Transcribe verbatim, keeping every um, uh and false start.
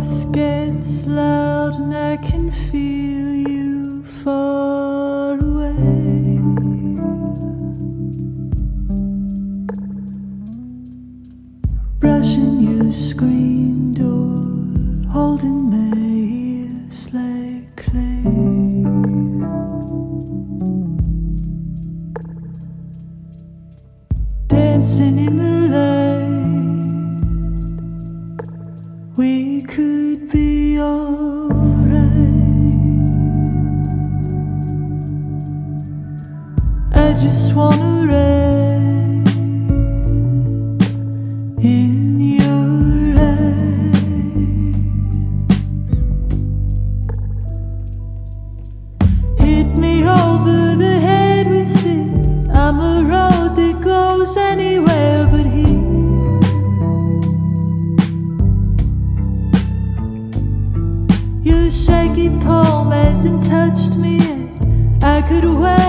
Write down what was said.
north gets loud and I can feel you far away. Brushing your screen door, holding my ears like clay. Dancing in the light, we could be alright. I just wanna ride in your eyes. Hit me over the head with it. I'm a road that goes anywhere but here. Your shaky palm hasn't touched me yet. I could wait.